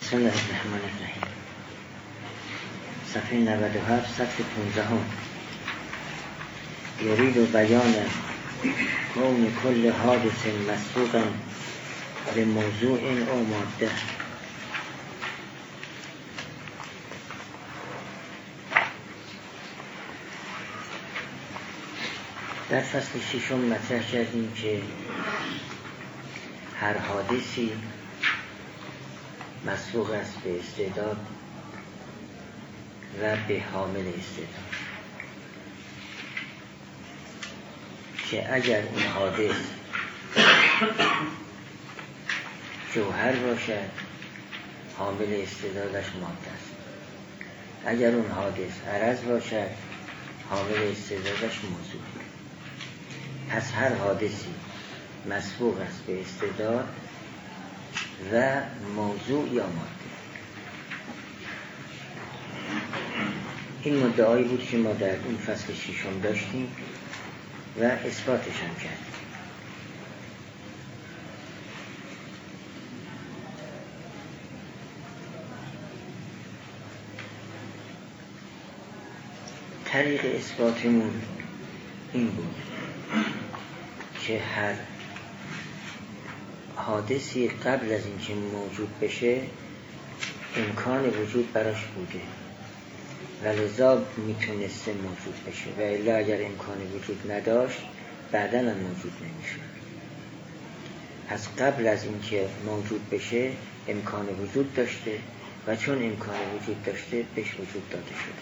بسم الله الرحمن الرحیم. صفحه 97 سطر 15 یرید بیان کون کل حادث مسبوقا به موضوع او ماده. در فصل ششم مطرح کردیم که هر حادثی مسبوق است به استعداد و به حامل استعداد، که اگر اون حادث جوهر باشد حامل استعدادش ماده است، اگر اون حادث عرض باشد حامل استعدادش موضوع. پس هر حادثی مسبوق است به استعداد و موضوع یا ماده. این مدعایی بود که ما در این فصل ششم داشتیم و اثباتش هم کردیم. طریق اثباتمون این بود که هر حادثی قبل از اینکه موجود بشه امکان وجود براش بوده و لذا میتونسته موجود بشه، و الا اگر امکان وجود نداشت بعداً هم موجود نمیشه. پس قبل از اینکه موجود بشه امکان وجود داشته و چون امکان وجود داشته بهش وجود داده شده.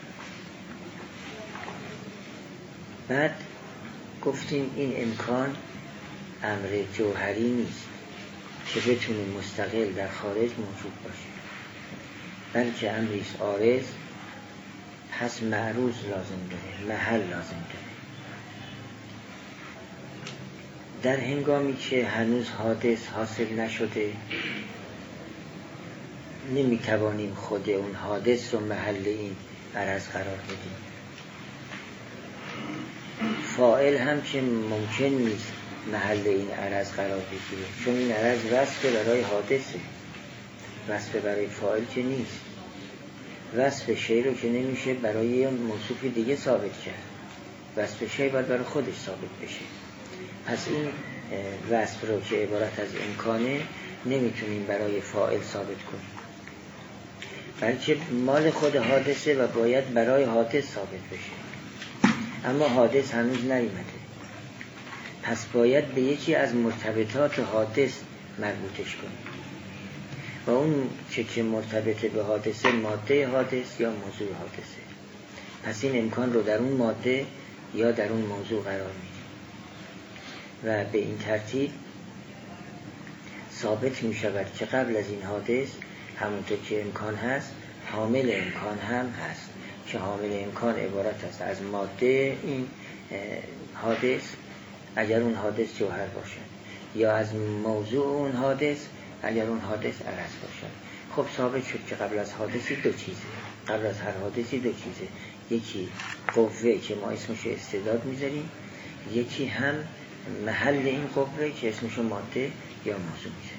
بعد گفتیم این امکان امر جوهری نیست که بتونه مستقل در خارج موجود باشه، بلکه امریست عارض، پس معروض لازم داره، محل لازم داره. در هنگامی که هنوز حادث حاصل نشده نمیتوانیم خود اون حادث رو محل این عرض قرار بدیم. فاعل هم که ممکن نیست محل این عرض قرار بگیره، چون این عرض وصف برای حادثه، وصف برای فاعل که نیست. وصف شی رو که نمیشه برای موصوف دیگه ثابت کرد، وصف شی باید برای خودش ثابت بشه. پس این وصف رو که عبارت از امکانه نمیتونیم برای فاعل ثابت کنیم، بلکه مال خود حادثه و باید برای حادث ثابت بشه. اما حادث هنوز نیامده، پس باید به یکی از مرتبطات حادث مربوطش کنیم و اون که مرتبط به حادثه ماده حادث یا موضوع حادثه. پس این امکان رو در اون ماده یا در اون موضوع قرار میدیم و به این ترتیب ثابت می شود که قبل از این حادث همونطور که امکان هست حامل امکان هم هست، که حامل امکان عبارت است از ماده این حادث اگر اون حادث جوهر باشد، یا از موضوع اون حادث اگر اون حادث عرض باشد. خب ثابت شد که قبل از حادثی دو چیزه، قبل از هر حادثی دو چیزه، یکی قوه که ما اسمشو استعداد میذاریم، یکی هم محل این قوه که اسمشو ماده یا موضوع میذاریم.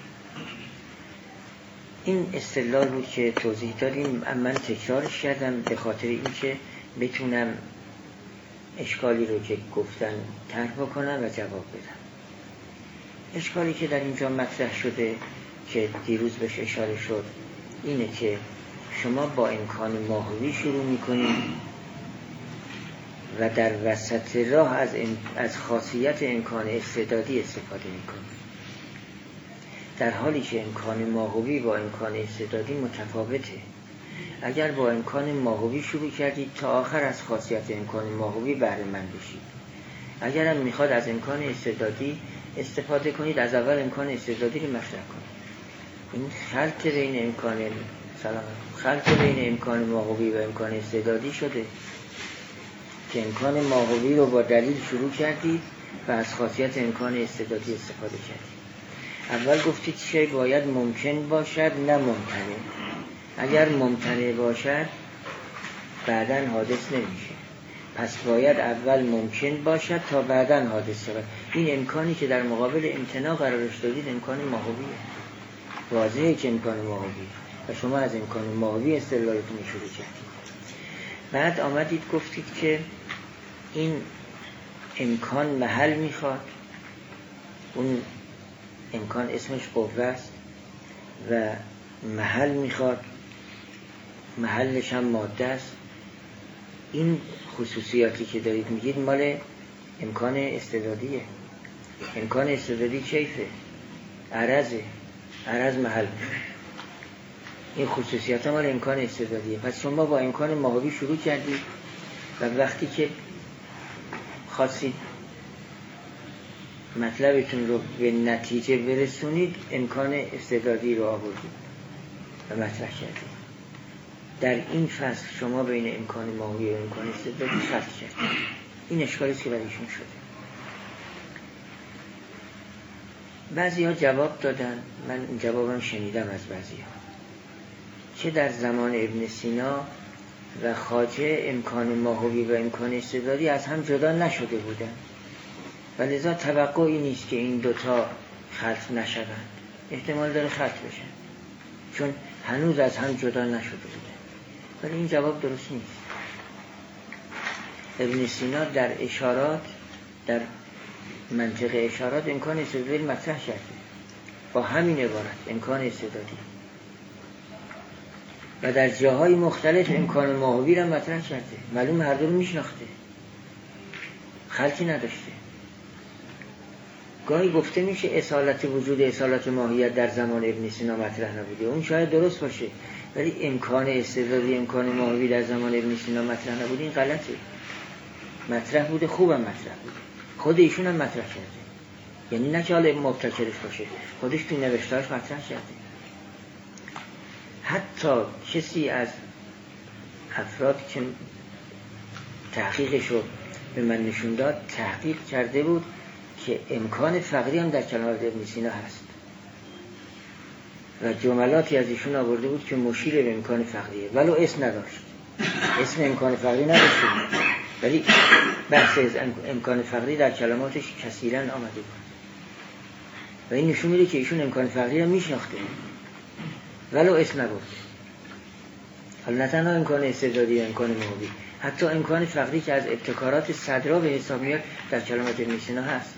این استدلال بود که توضیح دادیم. من تکرارش کردم به خاطر اینکه بتونم اشکالی رو که گفتن طرح بکنم و جواب بدم. اشکالی که در اینجا مطرح شده که دیروز بهش اشاره شد اینه که شما با امکان ماهوی شروع میکنید و در وسط راه از خاصیت امکان استعدادی استفاده میکنید، در حالی که امکان ماهوی با امکان استعدادی متفاوته. اگر با امکان ماهوی شروع کردید تا آخر از خاصیت امکان ماهوی بهره مند بشید. اگر هم میخواد از امکان استعدادی استفاده کنید از اول امکان استعدادی رو مطرح کنید. این خلط بین امکان ماهوی و امکان استعدادی شده که امکان ماهوی رو با دلیل شروع کردید و از خاصیت امکان استعدادی استفاده کردید. اول گفتید شی باید ممکن باشد نه ممتنع. اگر ممتنع باشد بعداً حادث نمیشه، پس باید اول ممکن باشد تا بعداً حادث شود. این امکانی که در مقابل امتناع قرارش دادید امکان ماهویه. واضحه که امکان ماهوی و شما از امکان ماهوی استدلالتون شروع کردید. بعد آمدید گفتید که این امکان محل میخواد، اون امکان اسمش قوه است و محل میخواد، محلش هم ماده است. این خصوصیاتی که دارید میگید مال امکان استعدادیه. امکان استعدادی کیفه؟ عرضه، عرض محل میشه. این خصوصیات مال امکان استعدادیه. پس شما با امکان ماهوی شروع کردید و وقتی که خواستید مطلبتون رو به نتیجه برسونید امکان استعدادی رو آوردید و مطرح کردید. در این فصل شما بین امکان ماهوی و امکان استعدادی فرق کردید. این اشکالی که برایشون شده. بعضی ها جواب دادن، من این جوابم شنیدم از بعضی ها، چه در زمان ابن سینا و خواجه امکان ماهوی و امکان استعدادی از هم جدا نشده بودن و لذا توقعی نیست که این دوتا خلط نشدن. احتمال داره خلط بشن چون هنوز از هم جدا نشده بودن. ولی این جواب درست نیست. ابن سینا در اشارات، در منطق اشارات امکان استعدادی مطرح کرده با همین عبارت امکان استعدادی و در جاهای مختلف امکان ماهوی را مطرح کرده. معلوم هر دو رو میشناخته، خلطی نداشته. گاهی گفته میشه اصالت وجود، اصالت ماهیت در زمان ابن سینا مطرح نبوده. اون شاید درست باشه، ولی امکان استعدادی، امکان ماهوی در زمان ابن سینا مطرح نبوده. این غلطه. مطرح بوده، خوبم مطرح بوده. خود ایشون هم مطرح کرده، یعنی نه که حالا مبتکرش باشه، خودش تو نوشتهاش مطرح کرده. حتی کسی از افراد که تحقیقش رو به من نشون داد تحقیق کرده بود که امکان فقری هم در کلمات ابن سینا هست و جملاتی از ایشون آورده بود که مشیر به امکان فقریه، ولو اسم نداشت، اسم امکان فقری نداشت، ولی بحث از امکان فقری در کلماتش کثیراً آمده بود و این نشون میده که ایشون امکان فقری هم میشناخته ولو اسم نبود. حالا نه تنها امکان استعدادی و امکان ماهوی، حتی امکان فقری که از ابتکارات صدرا به حساب میاد در کلمات ابن سینا هست.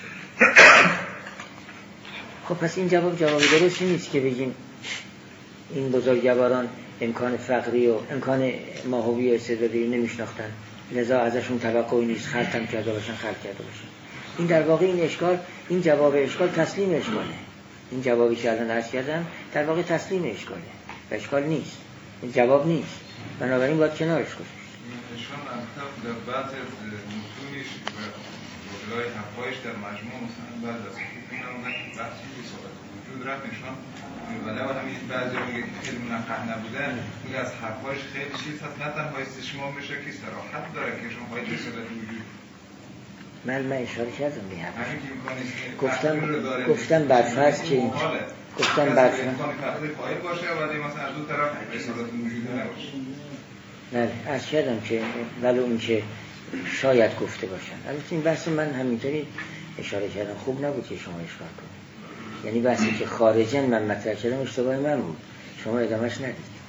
خب پس این جواب درستی نیست که بگیم این بزرگواران امکان فقری و امکان ماهوی و استعدادی رو نمیشناختن لذا ازشون توقعی نیست خلط هم کرده باشن. این در واقع این جواب اشکال تسلیم اشکاله. این جوابی که الان عرض کردم در واقع تسلیم اشکاله و اشکال نیست، این جواب نیست، بنابراین باید کنارش گذاشت. نشان در بعض از متونش و مدل‌های حرفایش در مجموع مثلا بعد از بحثی که صحبت وجود رفت نشان می‌بنده و همین بعضی میگه که خیلی منقح نبودن، میگه از حرفایش خیلی چیز هست، نه تنها استشمام میشه که صراحت داره که شما باید رسالت وجود. من اشاره کردم به همین، گفتم برفرض که این گفتم برفرض امکان فقری فاعل باشه و بعد مثلا از دو طرف رسالت وجود نباشه. نه عرض کردم که ولو اون که شاید گفته باشن. البته این بحث من همینطوری اشاره کردم، خوب نبود که شما اشکال کنید. یعنی بحثی که خارجاً من مطرح کردم اشتباه من بود، شما ادامهش ندید.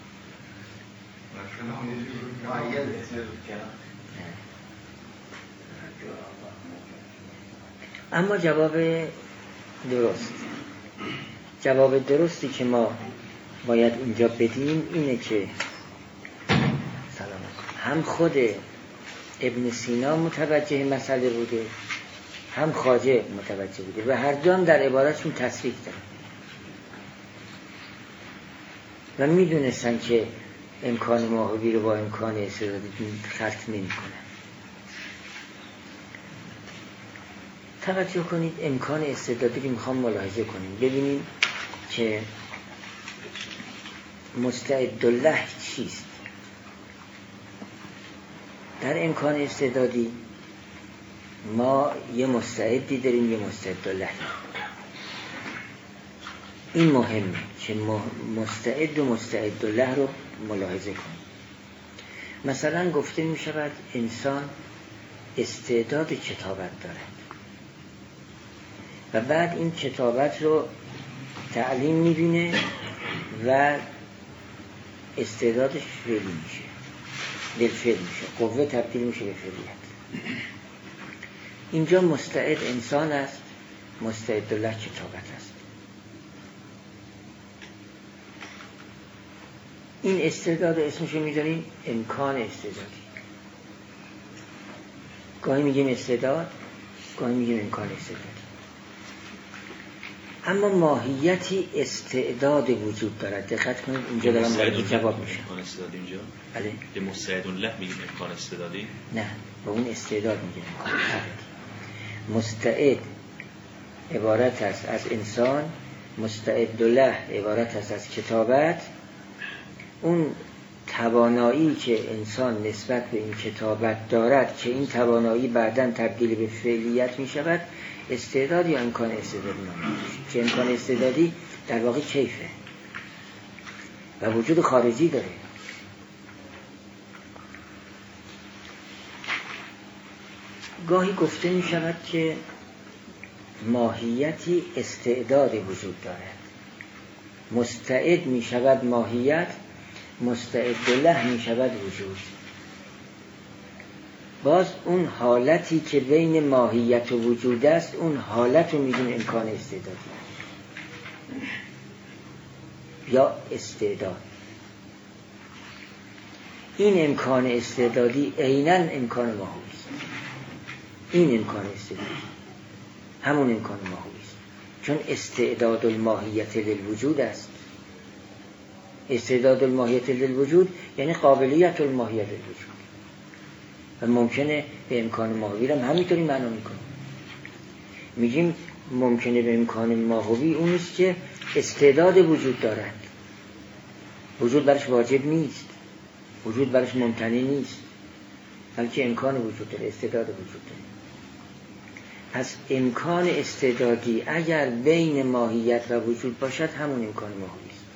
اما جواب درستی که ما باید اینجا بدیم اینه که هم خود ابن سینا متوجه مسئله بوده، هم خواجه متوجه بوده و هر دو هم در عبارتشون تصریح دارن و میدونستن که امکان ماهوی رو با امکان استعدادی خلط نمی کنن. توجه کنید امکان استعدادی رو میخوام ملاحظه کنیم، ببینیم که مستعد الله چیست. در امکان استعدادی ما یه مستعدی داریم، یه مستعد الله. این مهمه که مستعد و مستعد الله رو ملاحظه کنیم. مثلا گفته می شود انسان استعداد کتابت دارد و بعد این کتابت رو تعلیم میبینه و استعدادش فعلی میشه، بالفعل میشه، قوه تبدیل میشه به فعلیت. اینجا مستعد انسان است، مستعد الله کتابت است. این استعداد اسمشو میذاریم امکان استعدادی. گاهی میگیم استعداد، گاهی میگیم امکان استعدادی. اما ماهیتی استعداد وجود دارد. دقت کنید اینجا دارم وارد جواب میشم. امکان استعدادی اینجا؟ بله. به مستعد الله میگیم امکان استعدادی؟ نه، به اون استعداد میگیم امکان استعدادی. مستعد عبارت است از انسان، مستعد الله عبارت است از کتابت. اون توانایی که انسان نسبت به این کتابت دارد که این توانایی بعداً تبدیل به فعلیت می شود، استعداد یا امکان استعدادی نامیده میشه. که امکان استعدادی در واقع کیفه و وجود خارجی داره. گاهی گفته می شود که ماهیتی استعداد وجود دارد. مستعد می شود ماهیت، مستعد الله می شود وجود. باز اون حالتی که بین ماهیت و وجود است، اون حالت رو میگیم امکان استعدادی یا استعداد. این امکان استعدادی عیناً امکان ماهوی است. این امکان استعدادی همون امکان ماهوی است، چون استعداد الماهیت للوجود است. استعداد الماهیت للوجود یعنی قابلیت الماهیت للوجود و ممکنه به امکان ماهوی هم همینطوری معنا میکنیم. میگیم ممکنه به امکان ماهوی اون است که استعداد وجود دارد، وجود برش واجب نیست، وجود برش ممتنع نیست، بلکه امکان وجود داره، استعداد وجود داره. پس امکان استعدادی اگر بین ماهیت و وجود باشد همون امکان ماهوی است.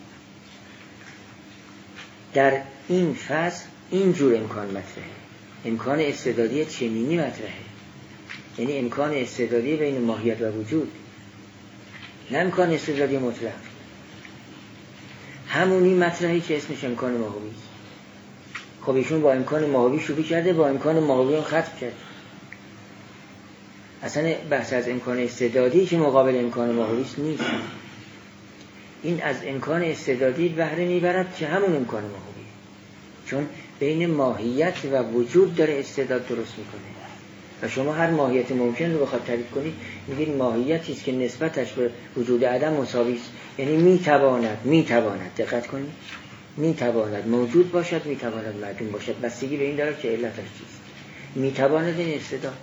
در این فصل اینجور امکان مطرحه. امکان استعدادی چنینی مطرحه، یعنی امکان استعدادی بین ماهیت و وجود، نه امکان استعدادی مطلق. همونی مطرحی که اسمش امکان ماهوی است. خب ایشون با امکان ماهوی شروع کرده، با امکان ماهوی هم ختم کرد. اصلا بحث از امکان استعدادی که مقابل امکان ماهوی است نیست. این از امکان استعدادی بهره میبرد که همون امکان ماهوی، چون بین ماهیت و وجود داره استعداد درست میکنه. و شما هر ماهیت ممکن رو بخواد تعریف کنید میگید ماهیتی است که نسبتش به وجود عدم مساوی است. یعنی میتواند دقت کنید، میتواند موجود باشد، میتواند معدوم باشد، بستگی به این داره که علتش چیست. میتواند این استعداد.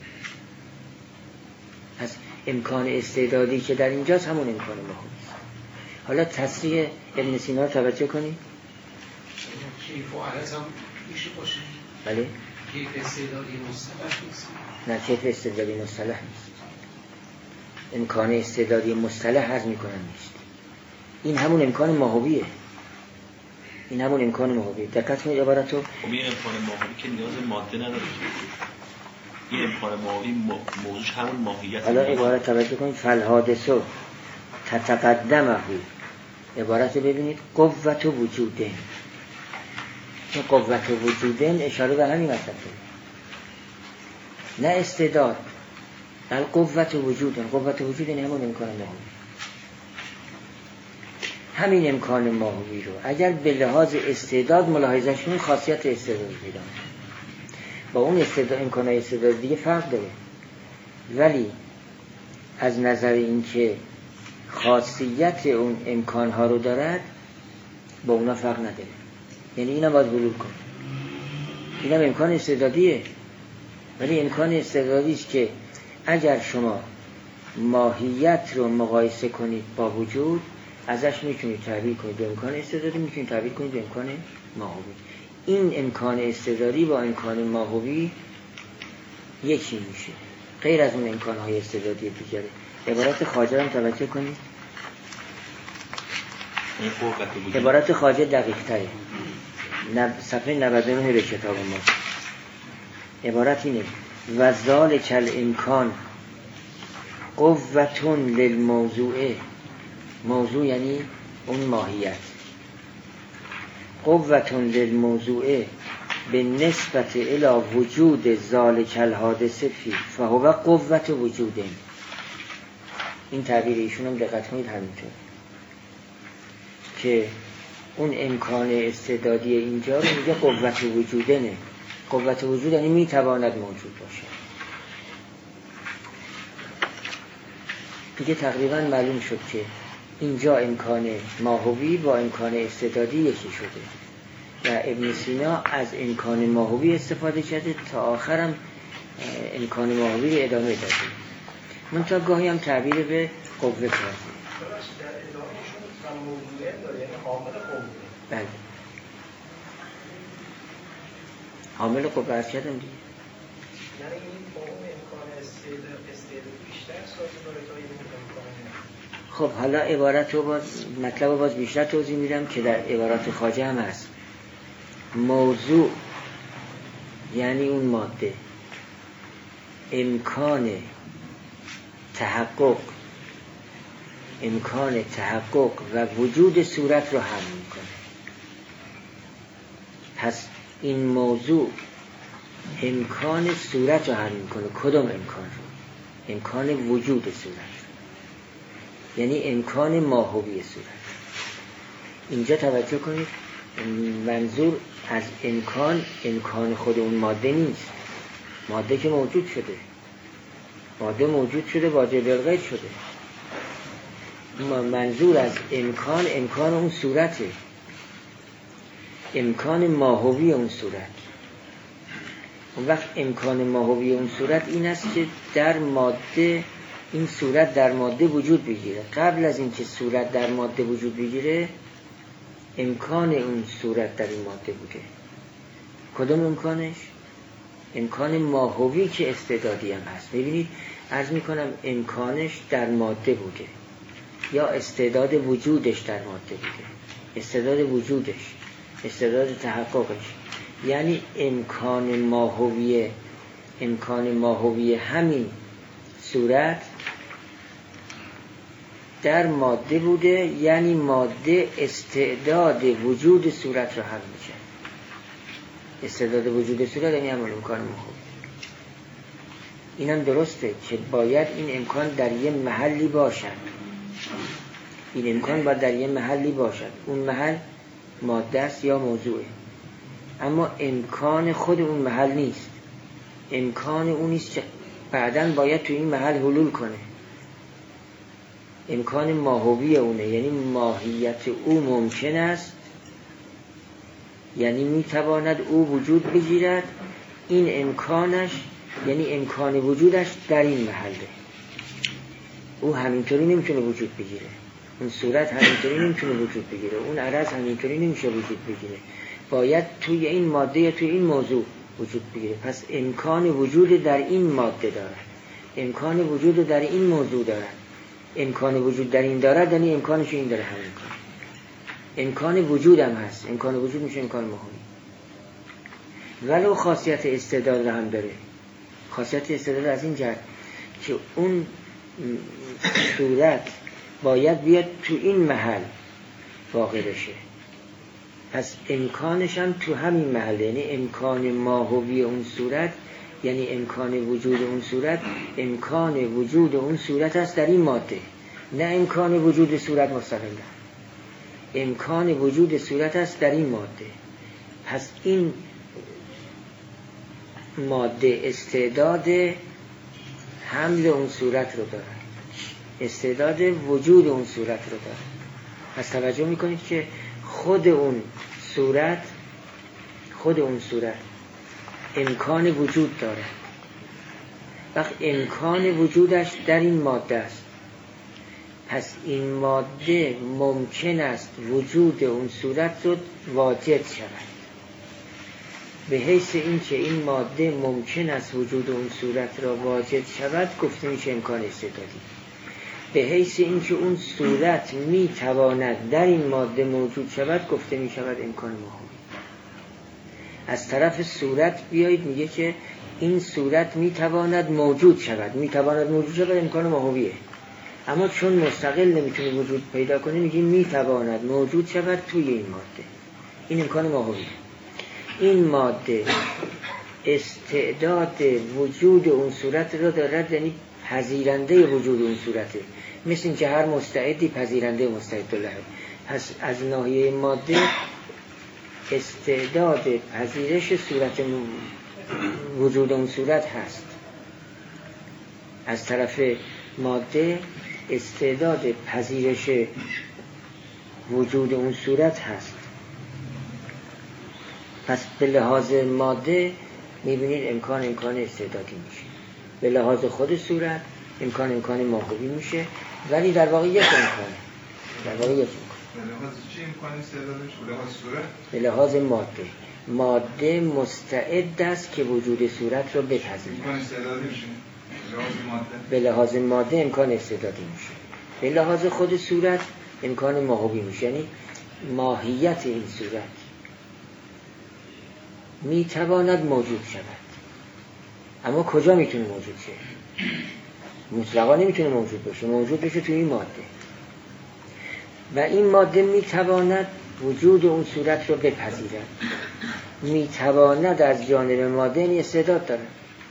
پس امکان استعدادی که در اینجاست همون امکان ماهوی است. حالا تصریح ابن سینا رو توجه کنید. کیف و عرض هم میشه باشه؟ بله؟ کیف استعدادی مصطلح نیست؟ نه، کیف استعدادی مصطلح نیست. امکان استعدادی مصطلح عرض میکنم نیست. این همون امکان ماهویه. این همون امکان ماهویه. دقت کنید عبارتو. این امکان ماهوی که نیاز ماده نداره. این امکان ماهوی موضوعش همون ماهیت. حالا عبارت توجه کنید. فالحادثه تتقدمه. عبارت ببینید قوت وجوده. این قوت وجوده اشاره به همین مطلب داره. نه استعداد، بل قوت وجوده. قوت وجود این همون امکان ماهوی. همین امکان ماهوی رو اگر به لحاظ استعداد ملاحظه‌اش کنید خاصیت استعداد پیدا می‌کنه. با اون استعداد امکان استعداد دیگه فرق داره، ولی از نظر اینکه خاصیت اون امکان‌ها رو دارد با اونا فرق نداره. یعنی اینا باید بلوغ کنه. اینم امکان استعدادیه، ولی امکان استعدادی است که اگر شما ماهیت رو مقایسه کنید با وجود ازش میتونید تعبیر کنید به امکان استعدادی، میتونید تعبیر کنید به امکان ماهوی. این امکان استعدادی با امکان ماهوی یکی میشه، غیر از اون امکان‌های استعدادی دیگره. عبارت خواجه هم توجه کنید. عبارت خواجه دقیق تره. صفحه 99 به کتاب ما عبارت اینه: و ذالک الامکان قوتون للموضوع موضوع یعنی اون ماهیت. قوة للموضوع به نسبت الى وجود ذالک الحادث فی فهو قوة وجوده. این تعبیر ایشون هم دقت کنید همینطور که اون امکان استعدادی اینجا رو میگه قوت وجوده. نه، قوت وجود یعنی میتواند موجود باشه. دیگه تقریبا معلوم شد که اینجا امکان ماهوی با امکان استعدادی یکی شده و ابن سینا از امکان ماهوی استفاده کرده تا آخرم امکان ماهوی رو ادامه داده. من تا گاهی هم تعبیر به قوه کرده. بله، حامل قوه از کردم دیگه. یعنی این با اون امکان استعداد بیشتر سازگاره تا این امکان. خب حالا عبارت رو مطلب رو باز بیشتر توضیح میدم که در عبارات خواجه هم هست. موضوع یعنی اون ماده امکان تحقق و وجود صورت رو حمل میکنه. پس این موضوع امکان صورت رو حمل میکنه. کدام امکان رو؟ امکان وجود صورت، یعنی امکان ماهوی صورت. اینجا توجه کنید، منظور از امکان خود اون ماده نیست. ماده که موجود شده، ماده موجود شده، واجب الغیب شده. منظور از امکان اون صورته، امکان ماهوی اون صورت. اون وقت امکان ماهوی اون صورت این است که در ماده این صورت در ماده وجود بگیره. قبل از اینکه صورت در ماده وجود بگیره امکان اون صورت در این ماده بوده. کدام امکانش؟ امکان ماهوی که استعدادی هم هست. ببینید عرض میکنم امکانش در ماده بوده یا استعداد وجودش در ماده بوده. استعداد وجودش، استعداد تحققش، یعنی امکان ماهوی همین صورت در ماده بوده، یعنی ماده استعداد وجود صورت رو حمل میشه. استعداد وجود صورت یعنی همون امکان ماهوی. اینم درسته که باید این امکان در یه محلی باشد. این امکان باید در یه محلی باشد. اون محل ماده است یا موضوعه، اما امکان خود اون محل نیست. امکان اون نیست که بعداً باید تو این محل حلول کنه. امکان ماهوی اونه، یعنی ماهیت او ممکن است، یعنی میتواند او وجود بگیرد. این امکانش یعنی امکان وجودش در این محله. او همینطوری نمیتونه وجود بگیره، اون صورت همینطوری نمیتونه وجود بگیره، اون عرض همینطوری نمیشه وجود بگیره. باید توی این ماده یا توی این موضوع وجود بگیره. پس امکان وجود در این ماده دارد، امکان وجود در این موضوع دارد. امکان وجود در این دارد یعنی امکانش این داره همین کار. امکان وجود هم هست. امکان وجود میشه امکان ماهوی. ولو خاصیت استعداد هم داره. خاصیت استعداد از این جهت که اون صورت باید بیاد تو این محل واقع بشه. پس امکانش هم تو همین محل، یعنی امکان ماهوی اون صورت، یعنی امکان وجود اون صورت، امکان وجود اون صورت است در این ماده، نه امکان وجود صورت مستقلا. امکان وجود صورت است در این ماده. پس این ماده استعداد حمل اون صورت رو داره، استعداد وجود اون صورت رو داره. پس توجه میکنید که خود اون صورت امکان وجود داره. وقت امکان وجودش در این ماده است، پس این ماده ممکن است وجود اون صورت رو واجد شود. به حیث این که این ماده ممکن است وجود اون صورت را واجد شود گفته میشه امکان استعدادی. به حیث این که اون صورت میتواند در این ماده موجود شود گفته میشود امکان ماهوی. از طرف صورت بیایید میگه که این صورت میتواند موجود شود. میتواند موجود شود امکان ماهویه. اما چون مستقل نمیتونه وجود پیدا کنه میگیم میتواند موجود شود توی این ماده. این امکان ماهویه. این ماده استعداد وجود اون صورت را دارد، یعنی پذیرنده وجود اون صورته، مثل این که هر مستعدی پذیرنده مستعد له. پس از ناحیه ماده استعداد پذیرش صورت وجود اون صورت هست. از طرف ماده استعداد پذیرش وجود اون صورت هست. پس به لحاظ ماده میبینید امکان استعدادی میشه، به لحاظ خود صورت امکان ماهوی میشه، ولی در واقع یک امکانه. در واقع یک امکان. به لحاظ چی امکان استعدادش؟ به لحاظ صورت؟ به لحاظ ماده مستعد است که وجود صورت رو بپذیره. امکان استعدادی میشه به لحاظ ماده. به لحاظ ماده امکان استعدادی میشه، به لحاظ خود صورت امکان ماهوی میشه. یعنی ماهیت این صورت میتواند موجود شود، اما کجا میتونه موجود شه؟ مطلقا نمیتونه موجود بشه توی این ماده. و این ماده میتواند وجود اون صورت رو بپذیرد، میتواند از جانب ماده این استعداد دارد،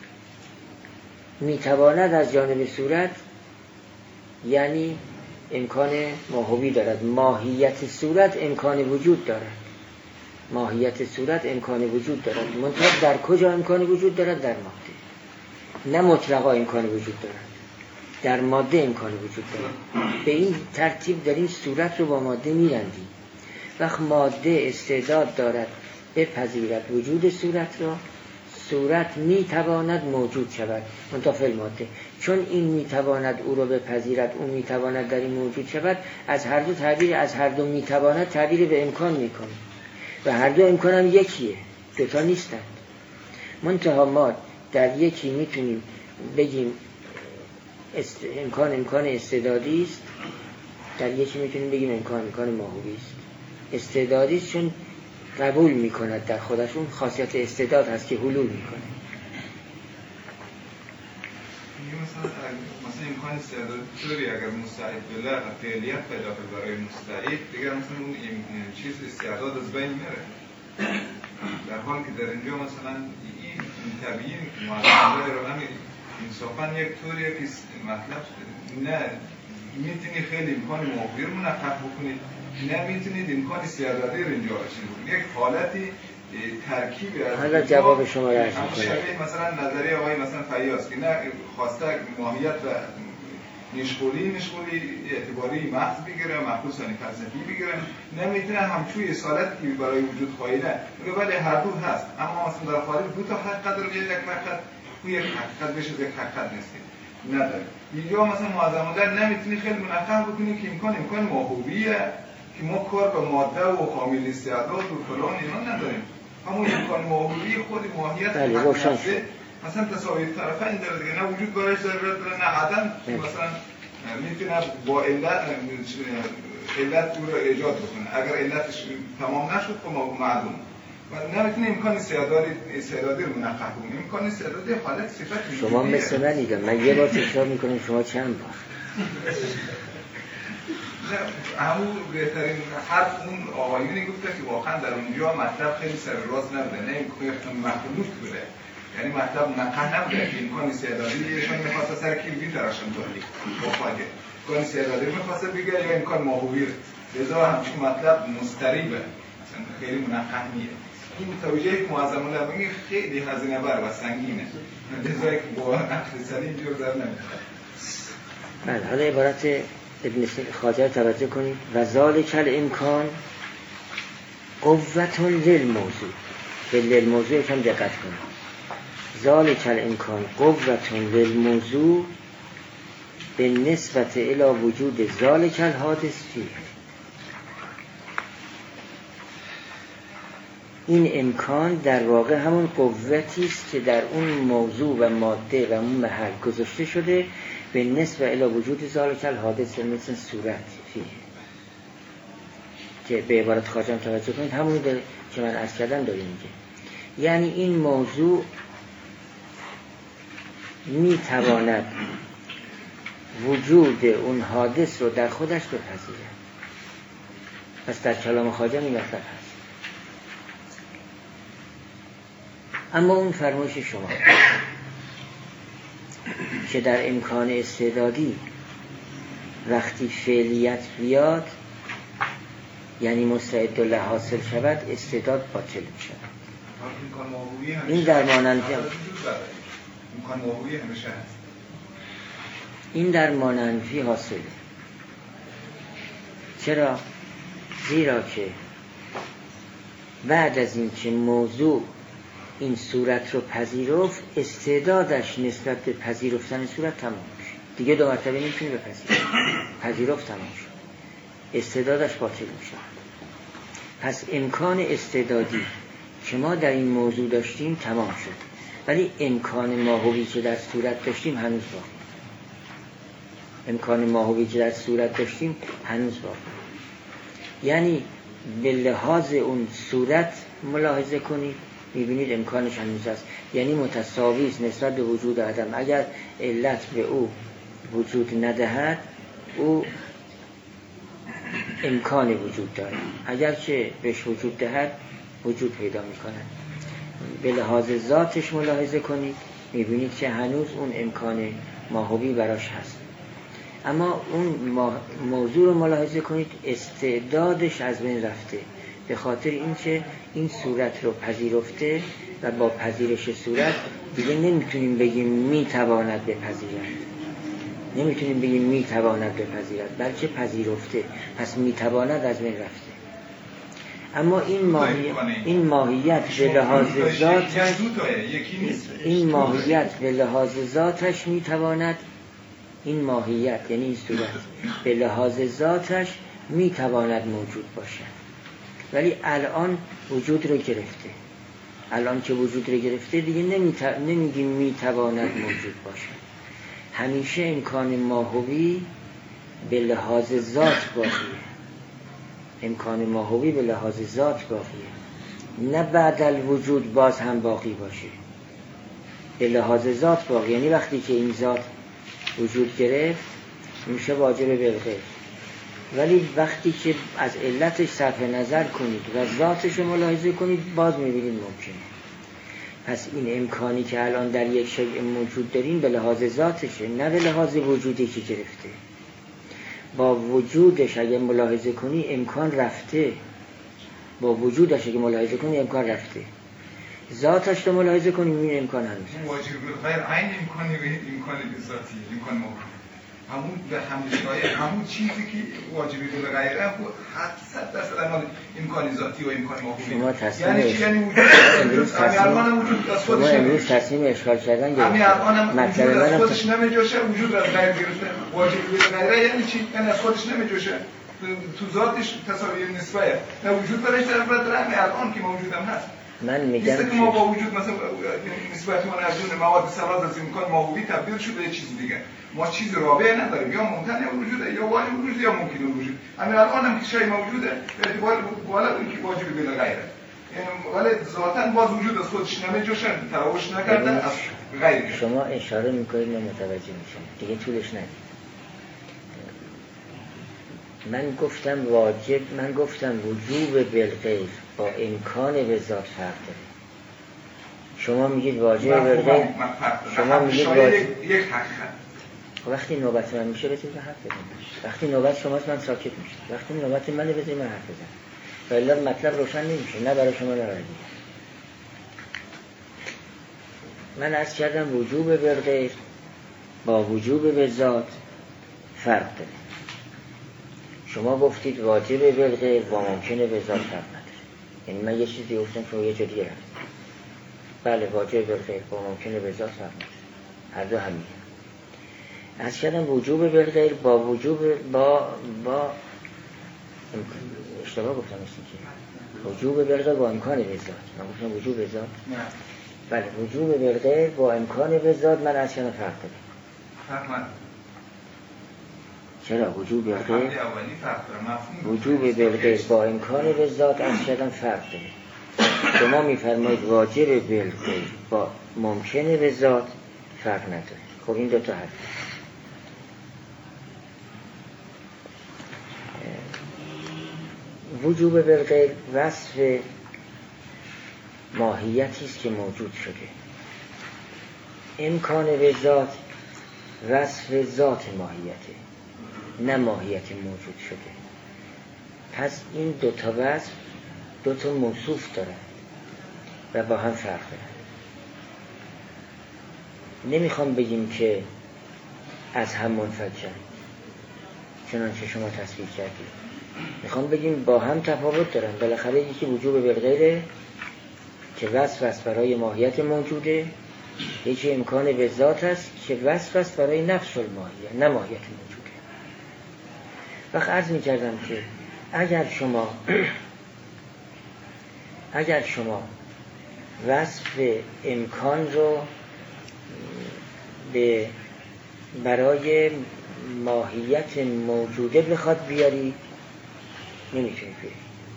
میتواند از جانب صورت یعنی امکان ماهوی دارد. ماهیت صورت امکان وجود دارد، ماهیت صورت امکان وجود دارد. منتها در کجا امکان وجود دارد؟ در ماده. نه مطلقا امکان وجود دارد، در ماده امکان وجود دارد. به این ترتیب داریم صورت رو با ماده میرندیم. وقت ماده استعداد دارد بپذیرد وجود صورت را، صورت میتواند موجود شود منتها فی الماده. چون این میتواند او را بپذیرد، اون میتواند در این موجود شود، از هر دو تعبیر، از هر دو میتواند تعبیر به امکان میکنه و هر دو امکان هم یکیه، دوتا نیستند. منتها ما در یکی میتونیم بگیم امکان استعدادی است، در یکی میتونیم بگیم امکان ماهوی است. استعدادی است چون قبول میکند در خودش، اون خاصیت استعداد هست که حلول میکنه. مثلا امکان استعداد طوری اگر مستعد بله فعلیت پیدا کنه برای مستعد، دیگر مثلا اون چیز استعداد از بین میره. در حال که در اینجا مثلا این طبیعی معلومه رو همین انصافا یک طوریه که مطلب نه میتونی خیلی امکان ماهوی رو منحقق بکنید، نه میتونید امکان استعدادی رو اینجا چیز بکنید. یک حالتی ترکیبی از حالا جواب شما را عرض می‌کنم. شبیه مثلا نظریه آقای مثلا فیاض که نه خواسته ماهیت و نشغولی اعتباری محض بگیره، مخصوص فلسفی بگیره، نمیتونه همچوی اصالت که برای وجود خواهیده، ولی هر دو هست. اما مثلا در خارج دو تا حقیقت رو یک حقیقت و یک حقیقت بشه، یک حقیقت نیست نداره. اینجا مثلا معظم نمیتونی خیلی منحقق بکنی که امکان ماهویه که ما کار به ماده و حامل استعداد و فلان اینا نداریم. همون امکان ماهوی خود ماهیت نفسه مثلا تساوی طرفین داره دیگه، نه وجود برایش ضرورت داره نه عدم. مثلا میتونه با علت او رو ایجاد بکنه، اگر علتش تمام نشد خب معلوم و نمیتونه امکان استعدادی رو منحقق کنه. امکان استعدادی حالت صفت شما مثل من دیگه، من یه بار تکرار میکنم شما چند بار. همون بهترین حرف اون آقایونی گفته که واقعا در اونجا مطلب خیلی سر راست نبوده، نه مخلوط بوده، یعنی مطلب منقح نبوده که امکان استعدادی ایشون میخواسته سر کی بیتراشن تولی مفاده امکان استعدادی میخواسته بگه یا امکان ماهوی، لذا همچین مطلب مستریبه، مثلا خیلی منقح نیه. این توجیه که معظم العلمین خیلی هزینه بر و سنگینه، لذا که با عقل سلیم جور در نمیشه. بله، حالا عبارت ابن خواجه توجه کنید. و ذالک الامکان قوة للموضوع. به للموضوع یکم دقت کنید. ذالک الامکان قوة للموضوع به نسبت الی وجود ذالک الحادث فیه. این امکان در واقع همون قوتی است که در اون موضوع و ماده و اون محل گذاشته شده به نسبت الی وجود ذالک الحادث، مثل صورت فیه، که به عبارت خواجه توجه کنید. همون که من عرض کردم داره میگه، یعنی این موضوع میتواند وجود اون حادث رو در خودش بپذیره. پس در کلام خواجه این مطلب هست. اما اون فرمایش شما که در امکان استعدادی وقتی فعلیت بیاد یعنی مستعد له حاصل شود، استعداد باطل می شود. این در مانند این در مانندی حاصله. چرا؟ زیرا که بعد از این که موضوع این صورت رو پذیرفت، استعدادش نسبت به پذیرفتن صورت تمام شد. دیگه دو مرتبه نمیتونه بپذیره. پذیرفت تمام شد، استعدادش باطل میشه. پس امکان استعدادی که ما در این موضوع داشتیم تمام شد، ولی امکان ماهوی که در صورت داشتیم هنوز باقی. امکان ماهوی که در صورت داشتیم هنوز باقی. یعنی به لحاظ اون صورت ملاحظه کنید، میبینید امکانش هنوز است. یعنی متساوی است نسبت به وجود عدم. اگر علت به او وجود ندهد، او امکان وجود داره. اگر که بهش وجود دهد، وجود پیدا میکنه. به لحاظ ذاتش ملاحظه کنید، میبینید که هنوز اون امکان ماهوی براش هست. اما اون موضوع رو ملاحظه کنید، استعدادش از بین رفته، به خاطر اینکه این صورت رو پذیرفته و با پذیرش صورت دیگه نمیتونیم بگیم میتواند بپذیرد. نمیتونیم بگیم میتواند بپذیرد، بلکه پذیرفته. پس میتواند از بین رفته. اما این ماهیت به لحاظ ذاتش، این ماهیت به لحاظ ذاتش میتواند، این ماهیت یعنی این صورت به لحاظ ذاتش میتواند موجود باشد، ولی الان وجود رو گرفته. الان که وجود رو گرفته دیگه نمیگیم میتواند موجود باشد. همیشه امکان ماهوی به لحاظ ذات باقیه. امکان ماهوی به لحاظ ذات باقیه، نه بعد الوجود باز هم باقی باشه. به لحاظ ذات باقی، یعنی وقتی که این ذات وجود گرفت میشه واجب بالغیب. ولی وقتی که از علتش صرف نظر کنید و ذاتش رو ملاحظه کنید، باز میبینید ممکنه. پس این امکانی که الان در یک شیء موجود داریم به لحاظ ذاتشه، نه به لحاظ وجودی که گرفته. با وجودش اگه ملاحظه کنی امکان رفته. با وجودش اگه ملاحظه کنی امکان رفته. ذاتش رو ملاحظه کنی میبینی امکان هنوز. واجب بالغیر عین امکانی به ذاتی، امکان موجود. همون به همون چیزی که واجبی بالغیره 100% عمل امکان ذاتی و امکان موجودی. یعنی وجود شما امروز تصمیم اشکال کردن گرفتید. مطلب من خودش نمیجوشه، وجود از غیر گرفته. واجبی بالغیره یعنی چی؟ یعنی از خودش نمیجوشه. تو ذاتش تساوی نسبیه. نه وجود برش طرف داره، الان که موجودم هست. من میگم که ما با وجود مثلا نسبت ما از اون مواد سراد از امکان ماهوی تبدیل شده به چیز دیگه. ما چیز رابطه نداریم، یا ممکنه وجوده یا واجب وجود یا ممکن وجود. همین الان هم که شی موجوده به اعتبار بالا این که واجب بلا غیره. یعنی ولی ذاتاً باز وجود از خودش نمیجوشه، تراوش نکرده از غیر. شما اشاره میکنید من متوجه میشم. دیگه طولش ندید. من گفتم وجوب بالغیب با امکان به ذات فرق داره. شما میگید واجب بالغیب، شما میگید واجب یک حقیقت. وقتی نوبت من میشه بذارید حرف بزنم. وقتی نوبت شماست من ساکت میشم. وقتی نوبت منه بذارید من حرف بزنم. ولی مطلب روشن نمیشه، نه برای شما نه برای دیگه. من عرض کردم وجوب بالغیب با وجوب به ذات فرق داره. شما گفتید واجب بالغیب با ممکنه به ذات فرق نداره. یعنی من یه چیزی گفتم شما یه جوری رفت. بله واجب بالغیب با ممکنه به ذات فرق نداره. هر دو همین. از کردم وجوب بالغیب با وجوب با اشتباه گفتم که وجوب بالغیب با امکان به ذات. من گفتم وجوب به ذات. نه. بله وجوب بالغیب با امکان به ذات من از کردم فرق داره. فرق چرا وجوب بالغیب با امکان به ذات از کردم فرق داره. شما میفرمایید واجب بالغیب با ممکنه به ذات فرق نداره. خب این دوتا حرف. وجوب بالغیر وصف ماهیتی است که موجود شده. امکان به ذات وصف ذات ماهیته، نه ماهیت موجود شده. پس این دوتا وصف دوتا موصوف دارن و با هم فرق دارن. نمیخوام بگیم که از هم منفجرن چنانچه شما تصویر کردید، میخوام بگیم با هم تفاوت دارن. بالاخره یکی وجوب بالغیره که وصف است برای ماهیت موجوده، یکی امکان به ذات است که وصف است برای نفس الماهیه، نه ماهیت موجوده. وقت عرض میکردم که اگر شما وصف امکان رو برای ماهیت موجوده بخواد بیاری، نمیتونی بیاری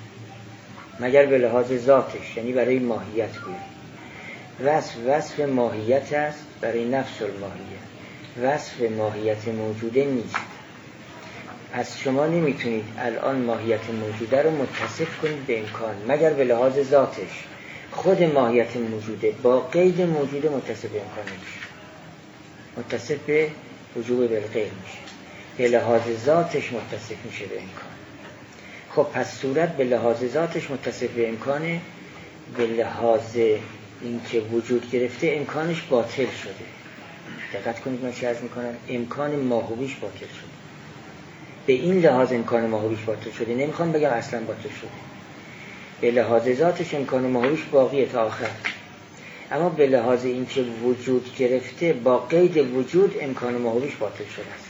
مگر به لحاظ ذاتش، یعنی برای ماهیت بیاری. وصف ماهیت است برای نفس الماهیه، وصف ماهیت موجوده نیست. پس شما نمیتونید الان ماهیت موجوده رو متصف کنید به امکان مگر به لحاظ ذاتش. خود ماهیت موجوده با قید موجوده متصف به امکان نمیشه، متصف به وجوب بالغیر میشه، به لحاظ ذاتش متصف میشه به امکان. خب پس صورت به لحاظ ذاتش متصف به امکانه، به لحاظ اینکه وجود گرفته امکانش باطل شده. دقت کنید من چه عرض میکنم، امکان ماهویش باطل شده. به این لحاظ امکان ماهویش باطل شده، نمیخوام بگم اصلا باطل شده. به لحاظ ذاتش امکان ماهویش باقیه تا آخر، اما به لحاظ اینکه وجود گرفته با قید وجود امکان ماهویش باطل شده است.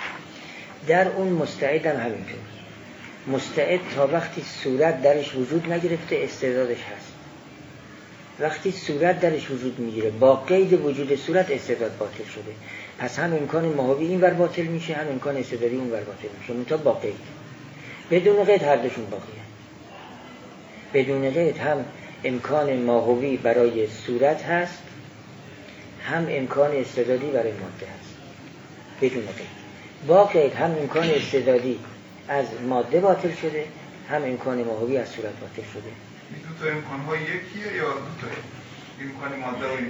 در اون مستعد هم همینطور. مستعد تا وقتی صورت درش وجود نگرفته استعدادش هست. وقتی صورت درش وجود میگیره با قید وجود صورت استعداد باطل شده. پس هم امکان ماهوی این ور باطل میشه، هم امکان استعدادی اون ور باطل میشه، منتها با قید. بدون قید هر دوشون باقیه. بدون قید هم امکان ماهوی برای صورت هست، هم امکان استعدادی برای ماده هست. بدون قید. با قید هم امکان استعدادی از ماده باطل شده، هم امکان ماهوی از صورت باطل شده. این دو تا امکان‌ها یکیه یا دو تا امکان ماده و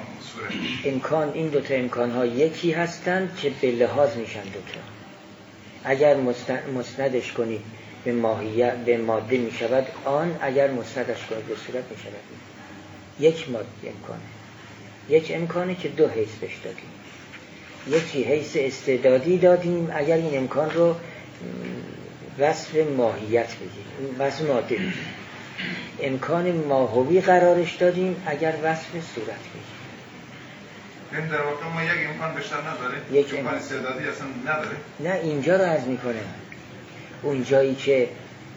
امکان صورت؟ این دو تا امکان‌ها یکی هستند که به لحاظ میشن دو تا. اگر مسندش کنید به ماهیت به ماده میشود آن، اگر مسندش کنید به صورت میشود یک ماده امکانه. یک امکانه که دو حیث بهش دادیم. یکی حیث استعدادی دادیم اگر این امکان رو وصف ماهیت بگیریم، وصف ماده بگیریم. امکان ماهوی قرارش دادیم اگر وصف صورت بگیریم. این در واقع ما یک امکان بیشتر نداره؟ یک امکان استعدادی اصلا نداره؟ نه، اینجا رو عرض میکنه. اون جایی که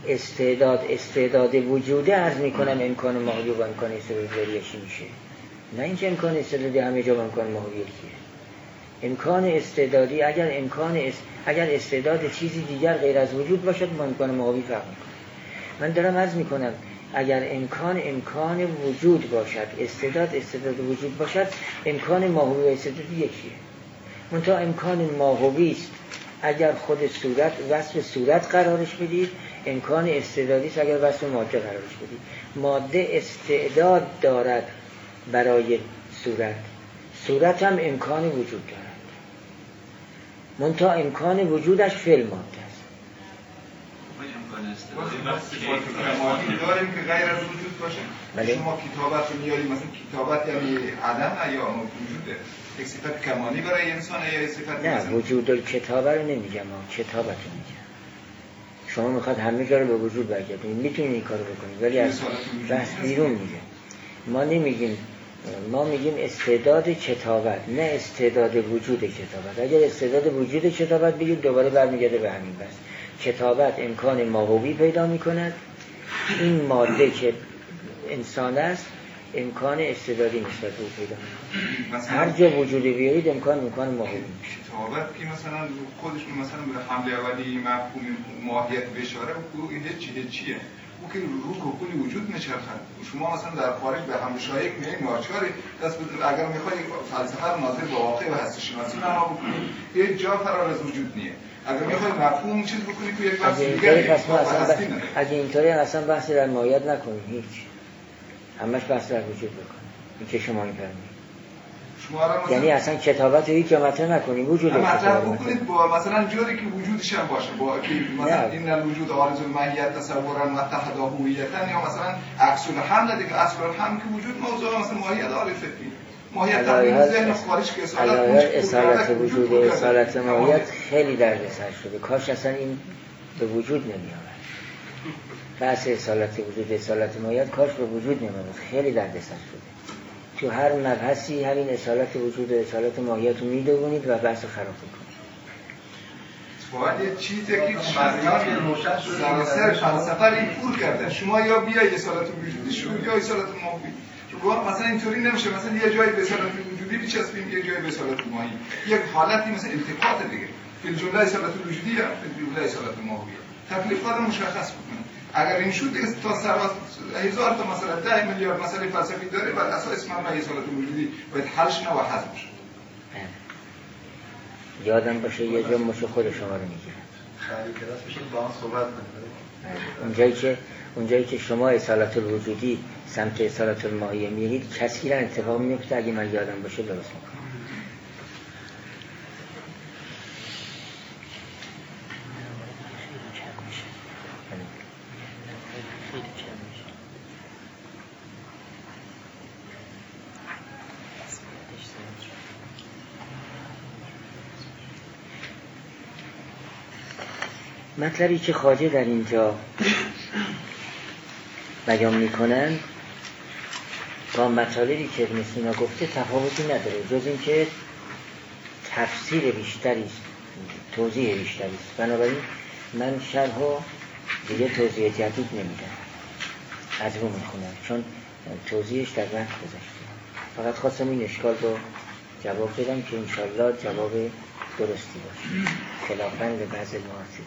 استعداد وجوده عرض میکنم امکان ماهوی و امکان استعدادی یکی میشه. نه اینکه امکان استعدادی همه جا با امکان ماهوی یکیه. امکان استعدادی اگر استعداد چیزی دیگر غیر از وجود باشد با امکان ماهوی فرق میکنه. من دارم عرض میکنم اگر امکان وجود باشد، استعداد وجود باشد، امکان ماهوی و استعدادی یکیه. منتها امکان ماهوی است اگر خود صورت وصف صورت قرارش بدید، امکان استعدادی است اگر وصف ماده قرارش بدید. ماده استعداد دارد برای صورت هم امکان وجود دارد، منتها امکان وجودش فعل ماده است. صفات کمالی داریم که غیر از وجود باشه. بله؟ شما کتابت رو میاریم، مثلا کتابت یعنی عدم یا وجوده؟ یک صفت کمالی برای انسان یا یک صفت نه مثلا؟ وجود الکتابه رو نمیگم، کتابت رو میگم. شما میخواد همه جا رو به وجود برگردونید، میتونید این کارو بکنید، ولی از بحث بیرون میگه. ما نمیگیم، ما میگیم استعداد کتابت، نه استعداد وجود کتابت. اگر استعداد وجود کتابت بگید دوباره برمیگرده به همین بحث. کتابت امکان ماهوی پیدا میکند، این ماده که انسان است امکان استعدادی نسبت به او پیدا میکنه. هر جا وجودی بیارید امکان ماهوی میشه. کتابت که مثلا خودش مثلا به حمله اولی مفهوم ماهیت بشاره او این چیه؟ او که رو کلی وجود میچرخد. شما مثلا در خارج به حمله شایک میگید ناچاری دست بدید، اگر میخواید فلسفه رو ناظر به واقع و هستی شناسی بنا بکنید یک جا فرار از وجود نیه. اگر میخوای مفهوم چیز بکنی تو یک بحث اگه اینطوری اصلا بحث در ماهیت نکنیم، هیچ همش بحث در وجود بکنیم. این که شما این فرمایید یعنی اصلا کتابت رو هیچ جا مطرح نکنیم، وجود رو مطرح بکنید با مثلا جوری که وجودش هم باشه، با که مثلا این الوجود عارض الماهیت تصورا متحد هویتا، یا مثلا عکس الحمل دیگه، اصل الحمل که وجود موضوع مثلا ماهیت عارفه ماهیت تبدیل ذهن خارج که اصالت وجود و اصالت ماهیت خیلی دردسر شده. کاش اصلا این به وجود نمی آمد. بحث اصالت وجود اصالت ماهیت کاش به وجود نمی آمد، خیلی دردسر شده. تو هر مبحثی همین اصالت وجود و اصالت ماهیت رو میدونید و بحث خراب میکنید. باید یه چیزی که مردمان روشن شده سراسر فلسفه رو پور کرده. شما یا بیاید اصالت وجودی شو یا اصالت ماهیت. مثلا اینطوری نمیشه، مثلا یه جایی به اصالت وجودی بچسبیم، یه جایی به اصالت ماهی، یک حالتی مثلا التقاط دیگه فی الجمله اصالت وجودی یا فی الجمله اصالت ماهیه، تکلیفات مشخص بکنه. اگر این شد دیگه تا هزار تا مثلا 10 میلیارد مسئله فلسفی داره و اساس مبنای اصالت وجودی باید حلش نه و حذف بشه. یادم باشه یه جا مش خود شما رو میگیره خیلی کلاس بشین با هم صحبت کنیم. اونجایی که شما اصالت الوجودی سمت اصالت الماهیه میرید، کسی را اتفاق میفته. اگه من یادم باشه درست میکنم. مطلبی که خواجه در اینجا بیان میکنن با مطالبی که ابن سینا گفته تفاوتی نداره، جز این که تفسیر بیشتری است، توضیح بیشتری است. بنابراین من شرح و دیگه توضیح جدید نمیدم، از رو میخونم چون توضیحش در وقت گذاشته. فقط خواستم این اشکال رو جواب بدم که انشالله جواب درستی باشه، خلافاً به بعض المعاصرین،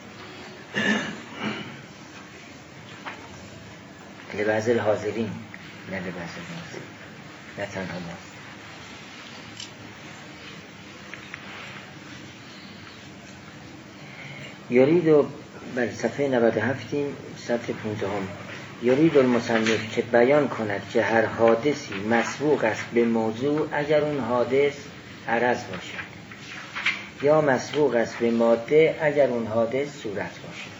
لبعض الحاضرین، نه لبعض المعاصرین، نه تنها ما. یرید و بر صفحه 97 سطر 15 یرید المصنف که بیان کند که هر حادثی مسبوق است به موضوع اگر اون حادث عرض باشد، یا مسبوق است به ماده اگر اون حادث صورت باشد.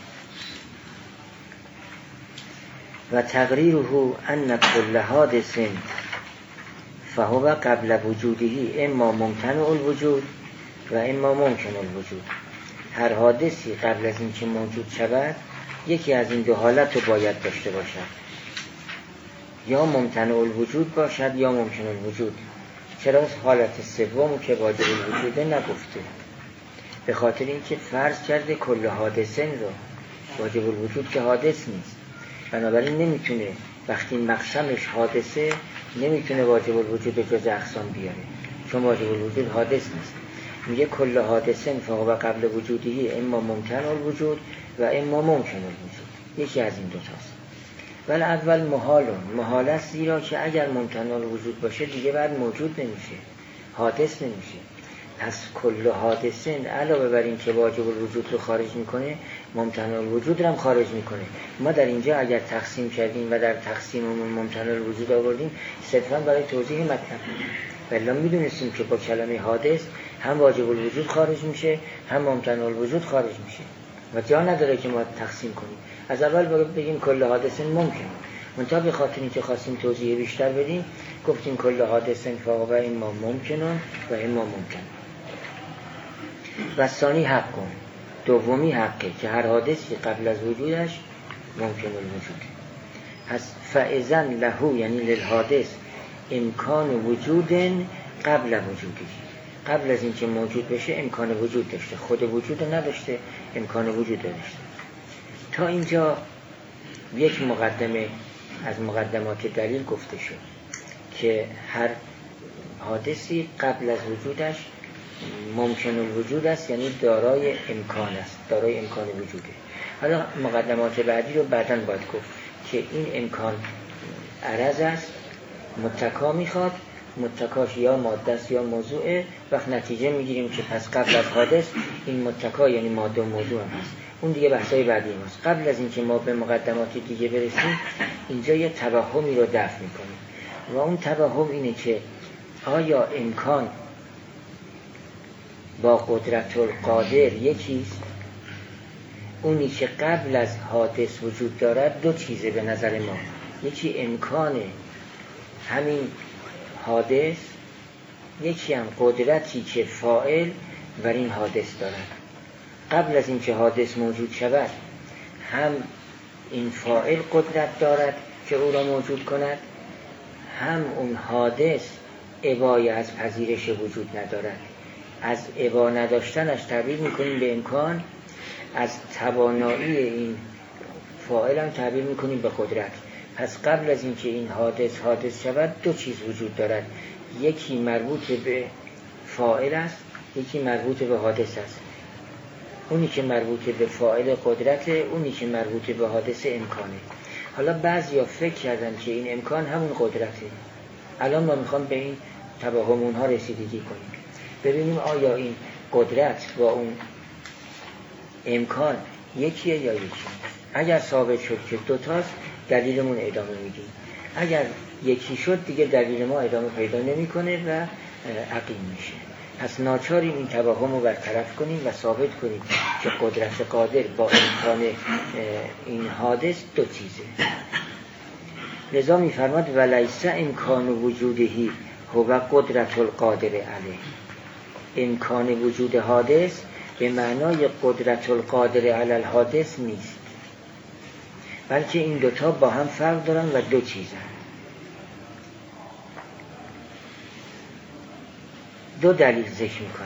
و تقریره ان کل حادث فهو قبل وجوده اما ممتنع الوجود و اما ممکن الوجود. هر حادثی قبل از اینکه موجود شود یکی از این دو حالت رو باید داشته باشد، یا ممتنع الوجود باشد یا ممکن الوجود. چرا حالت سوم که واجب الوجوده نگفته؟ به خاطر اینکه فرض کرده کل حادثن رو، واجب الوجود که حادث نیست، بنابراین نمیتونه وقتی مقسمش حادثه نمیتونه واجب الوجود جز اقسام بیاره، چون واجب الوجود حادث نیست. میگه کل حادثن فهو قبل وجودی اما ممکن الوجود و اما ممکن الوجود، یکی از این دوتاست. ولی اول محال است، زیرا که اگر ممکن الوجود باشه دیگه بعد موجود نمیشه، حادث نمیشه. پس کل حادثن علاوه بر این که واجب الوجود رو خارج میکنه، ممتنع الوجود رو هم خارج میکنه. ما در اینجا اگر تقسیم کردیم و در تقسیممون ممتنع الوجود آوردیم صرفا برای توضیح مطلب، ولی میدونستیم که با کلمه حادث هم واجب الوجود خارج میشه هم ممتنع الوجود خارج میشه و جا نداره که ما تقسیم کنیم. از اول بگیم کل حادثن ممکن، منتها به خاطر اینکه خواستیم توضیح بیشتر بدیم گفتیم کل حادثن فهو اما ممکنون و اما ممکن. و ثانی حق کن، دومی حقه که هر حادثی قبل از وجودش ممکن الوجود. پس فاذن له یعنی للحادث امکان وجود قبل وجودی، قبل از اینکه موجود بشه امکان وجود داشته، خود وجود نداشته، امکان وجود داشته. تا اینجا یک مقدمه از مقدمات دلیل گفته شد که هر حادثی قبل از وجودش ممکن الوجود است، یعنی دارای امکان است، دارای امکان وجوده. حالا مقدمات بعدی رو بعداً باید گفت که این امکان عرض است، متکا میخواد متکاش یا ماده است یا موضوعه، وقت نتیجه میگیریم که پس قبل از حادث این متکا یعنی ماده و موضوع هم هست. اون دیگه بحثای بعدی ماست. قبل از اینکه ما به مقدمات دیگه برسیم اینجا یه توهمی رو دفع میکنیم و اون توهم اینه که آیا امکان با قدرت القادر یکیست؟ اونی که قبل از حادث وجود دارد دو چیزه به نظر ما. یکی امکان همین حادث، یکی هم قدرتی که فاعل بر این حادث دارد. قبل از اینکه حادث موجود شود هم این فاعل قدرت دارد که او را موجود کند، هم اون حادث ابای از پذیرش وجود ندارد. از ابا نداشتنش تعبیر میکنیم به امکان، از توانایی این فاعل هم تعبیر میکنیم به قدرت. پس قبل از اینکه این حادث شود دو چیز وجود دارد، یکی مربوط به فاعل است، یکی مربوط به حادث است. اونی که مربوط به فاعل قدرت، اونی که مربوط به حادث امکانه. حالا بعضیا فکر کردن که این امکان همون قدرته. الان ما میخوام به این توهمون ها رسیدگی کنیم، ببینیم آیا این قدرت با اون امکان یکیه یا یکی نیست. اگر ثابت شد که دوتاست دلیلمون ادامه میدیم، اگر یکی شد دیگه دلیل ما ادامه پیدا نمیکنه و عقیم میشه. پس ناچاریم این توهم رو برطرف کنیم و ثابت کنیم که قدرت قادر با امکان این حادث دو چیزه. لذا میفرماد ولیس امکان وجودهی هو قدرت القادر علیه. امکان وجود حادث به معنای قدرت القادر علی الحادث نیست، بلکه این دوتا با هم فرق دارن و دو چیزن. دو دلیل ذکر میکنه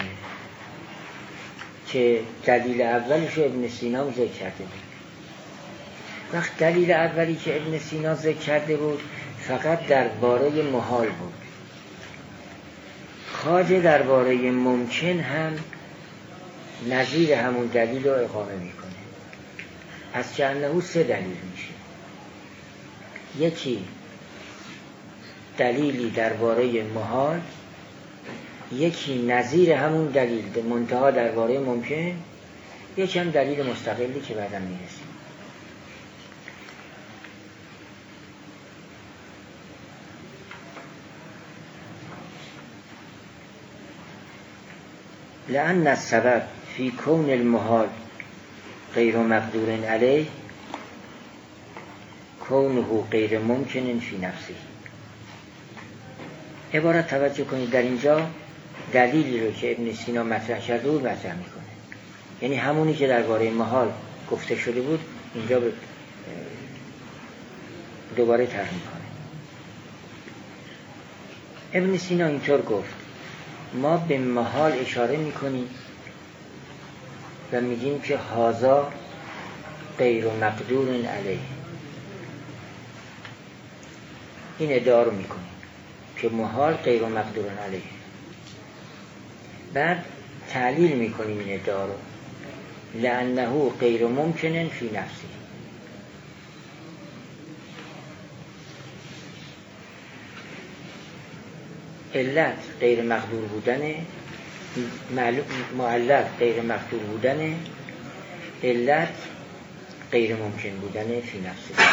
که دلیل اولش رو ابن سینا ذکر کرده بود. وقت دلیل اولی که ابن سینا ذکر کرده بود فقط درباره محال بود. خواجه درباره ممکن هم نظیر همون دلیل رو اقامه میکنه. پس که انه سه دلیل میشه. یکی دلیلی درباره محال، یکی نظیر همون دلیل منتها درباره ممکن، یکی هم دلیل مستقلی که بعدا میرسیم. لأن السبب فی کون المحال غیر مقدور علیه کونه غیر ممکن فی نفسه. عبارت توجه کنید، در اینجا دلیلی رو که ابن سینا مطرح کرده بود مطرح میکنه، یعنی همونی که درباره محال گفته شده بود اینجا دوباره طرح میکنه. ابن سینا اینطور گفت ما به محال اشاره میکنیم و میگیم که هازا غیر مقدور علیه. این ادعا رو میکنیم که محال غیر مقدور علیه. بعد تعلیل میکنیم این ادعا رو لأنه غیر ممکن فی نفسی. علت غیر مقدور بودنه، معلق غیر مقدور بودنه، علت غیر ممکن بودنه فی نفسه.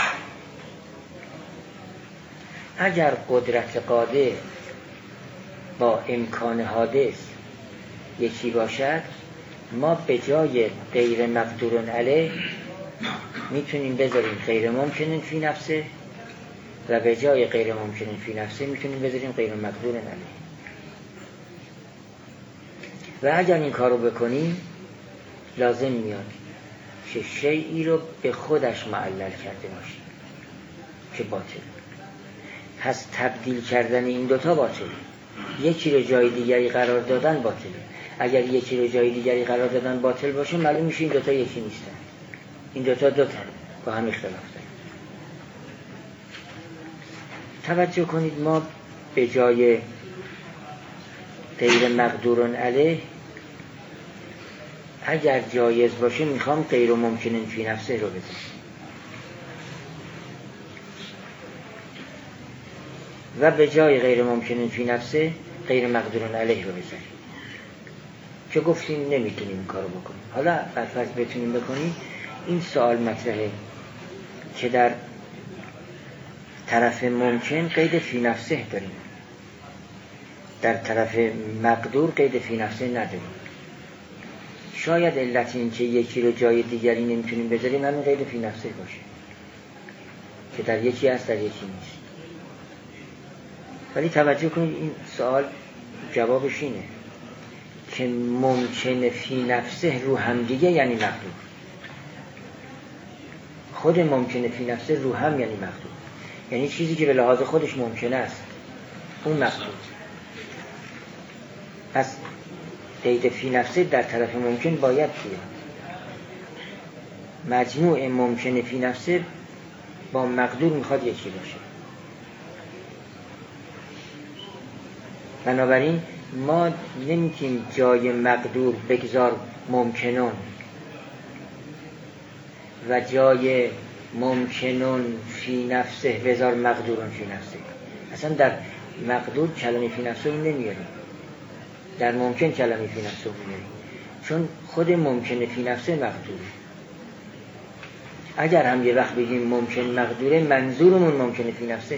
اگر قدرت قادر با امکان حادث یکی باشد، ما به جای غیر مقدور علیه میتونیم بذاریم غیر ممکن فی نفسه و به جای غیر ممکن فی نفسه میتونیم بذاریم غیر مقدور علیه. و اگر این کارو بکنیم لازم میاد که شیئی رو به خودش معلل کرده باشیم که باطل. پس تبدیل کردن این دوتا باطله. یکی رو جای دیگری قرار دادن باطله. اگر یکی رو جای دیگری قرار دادن باطل باشه معلوم میشه این دوتا یکی نیستن. این دوتا با هم اختلاف دارن. توجه کنید، ما به جای غیر مقدور علیه اگر جایز باشه میخوام غیر ممکن فی نفسه رو بذارم. و به جای غیر ممکن فی نفسه غیر مقدور علیه رو بذاریم که گفتیم نمیتونیم این کارو بکنیم. حالا فرض بتونیم بکنیم، این سوال مطرحه که در طرف ممکن قید فی نفسه داریم، در طرف مقدور قید فی نفسه نداریم. شاید علت این که یکی رو جای دیگری نمیتونیم بذاریم همین قید فی نفسه باشه که در یکی هست در یکی نیست. ولی توجه کنید این سوال جوابش اینه که ممکن فی نفسه رو هم دیگه یعنی مقدور، خود ممکن فی نفسه رو هم یعنی مقدور، یعنی چیزی که به لحاظ خودش ممکن است اون مقدور. پس قید فی نفسه در طرف ممکن باید بیاد. مجموع ممکن فی نفسه با مقدور میخواد یکی باشه. بنابراین ما نمیتونیم جای مقدور بگذار ممکنون و جای ممکنون فی نفسه بذار مقدورون فی نفسه. اصلا در مقدور کلمه فی نفسه رو نمیاریم، در ممکن کلمه فی نفسه رو میاریم، چون خود ممکن فی نفسه مقدوره. اگر هم یه وقت بگیم ممکن مقدوره، منظورمون ممکن فی نفسه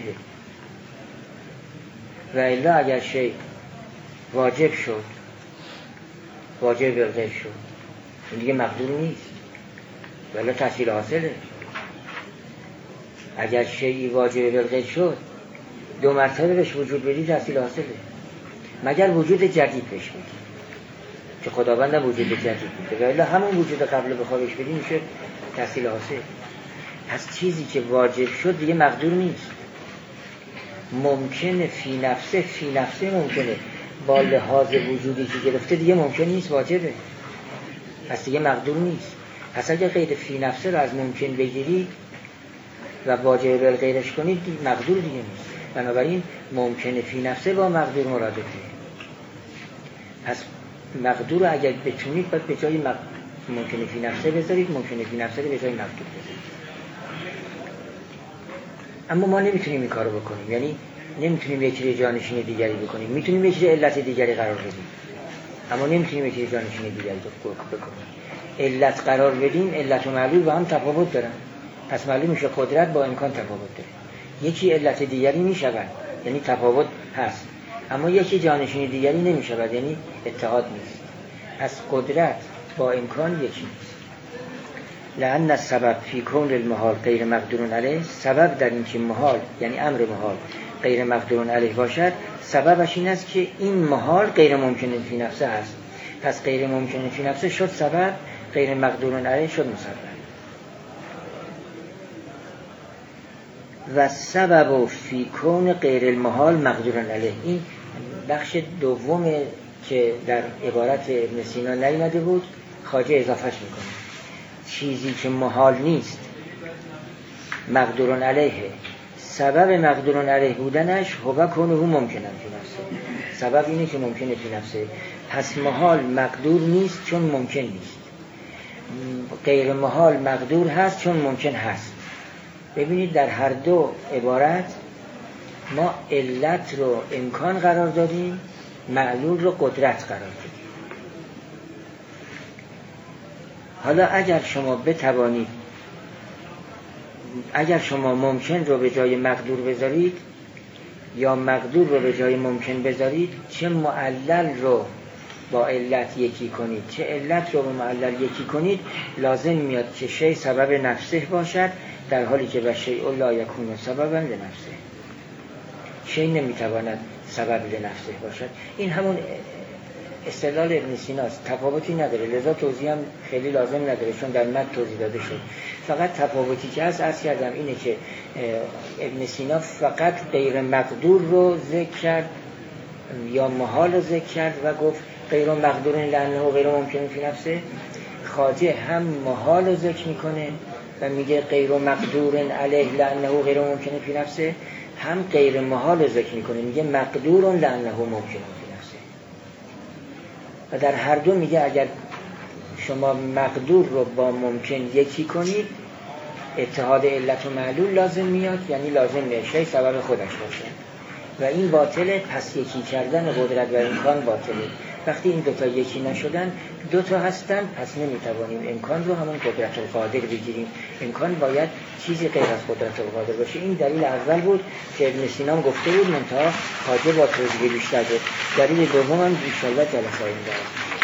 و الا اگر شیء واجب شد، واجب بالغیب شد، این دیگه مقدور نیست ولی تحصیل حاصله. اگر شیئی واجب بالغیب شد 2 مرتبه بهش وجود بدی تحصیل حاصله، مگر وجود جدید بهش بدی که خداوند هم وجود جدید میده ولی همون وجود قبل بخواهش بدی میشه تحصیل حاصل. پس چیزی که واجب شد دیگه مقدور نیست. ممکن فی نفسه، فی نفسه ممکنه با لحاظ وجودی که گرفته دیگه ممکن نیست، واجبه، پس دیگه مقدور نیست. پس اگه قید فی نفسه رو از ممکن بگیری و واجب بالغیرش کنید مقدور دیگه نیست. بنابراین ممکن فی نفسه با مقدور مرادفه. پس مقدور رو اگر بتونید باید به جای ممکن فی نفسه بذارید، ممکن فی نفسه رو به جای مقدور بذارید. اما ما نمیتونیم این کارو بکنیم، یعنی نمیتونیم یک چیز جانشین دیگری بکنیم. میتونیم یک چیز علت دیگری قرار بدیم اما نمیتونیم یک چیز جانشین دیگری بکنیم. علت قرار بدیم، علت و معلول با هم تفاوت دارن، پس معلوم میشه قدرت با امکان تفاوت داره. یکی علت دیگری میشود یعنی تفاوت هست، اما یکی جانشین دیگری نمیشود یعنی اتحاد نیست. پس قدرت با امکان یکی نیست. لأن السبب فی کون المحال غیر مقدور علیه، سبب در این که محال یعنی امر محال غیر مقدور علیه باشد، سببش این است که این محال غیر ممکن فی نفسه است. پس غیر ممکن فی نفسه شد سبب، غیر مقدور علیه شد مسبب. و سبب فی کون غیر المحال مقدور علیه، این بخش دوم که در عبارت ابن سینا نیامده بود خواجه اضافهش میکنه. چیزی که محال نیست مقدور علیه، سبب مقدور علیه بودنش هو کونه ممکنه فی نفسه. سبب اینه که ممکنه فی نفسه، پس محال مقدور نیست چون ممکن نیست، غیر محال مقدور هست چون ممکن هست. ببینید در هر دو عبارت ما علت رو امکان قرار دادیم، معلول رو قدرت قرار دادیم. حالا اگر شما بتوانید، اگر شما ممکن رو به جای مقدور بذارید یا مقدور رو به جای ممکن بذارید، چه معلل رو با علت یکی کنید چه علت رو با معلل یکی کنید، لازم میاد که شیء سبب نفسه باشد، در حالی که و شیء لا یکون سببا لنفسه. شیء نمیتواند سبب لنفسه باشد. این همون استدلال ابن سیناست، تفاوتی نداره، لذا توضیح هم خیلی لازم نداره چون در متن توضیح داده شد. فقط تفاوتی که هست عرض کردم اینه که ابن سینا فقط غیر مقدور رو ذکر کرد یا محال رو ذکر کرد و گفت غیر مقدور لانه غیر ممکن فی نفسه. خواجه هم محال رو ذکر میکنه و میگه غیر مقدور علیه لانه غیر ممکن فی نفسه، هم غیر محال رو ذکر میکنه میگه مقدور لانه ممکن. و در هر دو میگه اگر شما مقدور رو با ممکن یکی کنید اتحاد علت و معلول لازم میاد، یعنی لازم میشه سبب خودش باشه. و این باطله، پس یکی کردن قدرت و امکان باطله. وقتی این دوتا یکی نشدن، دوتا هستن، پس نمیتوانیم امکان رو همون قدرت القادر بگیریم. امکان باید چیزی غیر از قدرت القادر باشه. این دلیل اول بود که ابن سینا گفته بود، منتها حاجه با توضیح بیشتر بود. دلیل دوم هم انشاءالله جلسه آینده است.